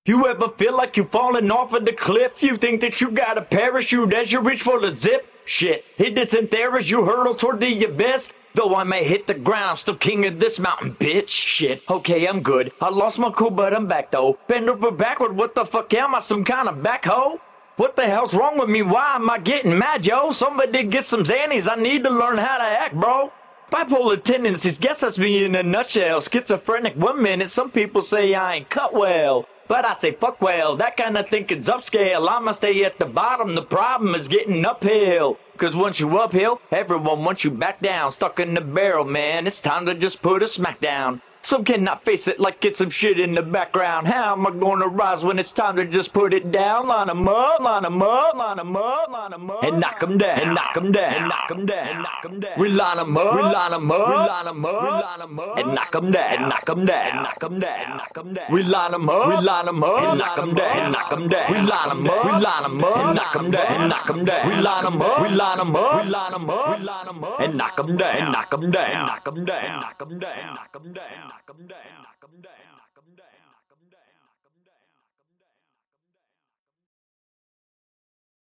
You ever feel like you're falling off of the cliff? You think that you got a parachute as you reach for the zip? Shit, it isn't there as you hurtle toward the abyss. Though I may hit the ground, I'm still king of this mountain, bitch. Shit, okay, I'm good. I lost my cool, but I'm back though. Bend over backward, what the fuck am I, some kind of backhoe? What the hell's wrong with me? Why am I getting mad, yo? Somebody get some Xannies, I need to learn how to act, bro. Bipolar tendencies, guess that's me in a nutshell. Schizophrenic 1 minute, some people say I ain't cut well. But I say fuck well, that kind of thinking's upscale. I'ma stay at the bottom, the problem is getting uphill. Cause once you uphill, everyone wants you back down. Stuck in the barrel, man, it's time to just put a smack down. Some cannot face it like it's some shit in the background. How am I gonna rise when it's time to just put it down? Line 'em up, line 'em up, line 'em up, line 'em up, and knock 'em down, and knock 'em down, and knock 'em down, and knock 'em down. We line 'em up, we line 'em up, we line 'em up, we line 'em up, and knock 'em down, and knock 'em down, and knock 'em down, and knock 'em down. We line 'em up, we line 'em up, and knock 'em down, and knock 'em down. We line 'em up, we line 'em up, and knock 'em down, and knock 'em down. We line 'em up, we line 'em up, we line 'em up, we line 'em up, and knock 'em down, and knock 'em down, and knock 'em down, and knock 'em down, and knock 'em down, and knock 'em down, and knock 'em down, and knock 'em down.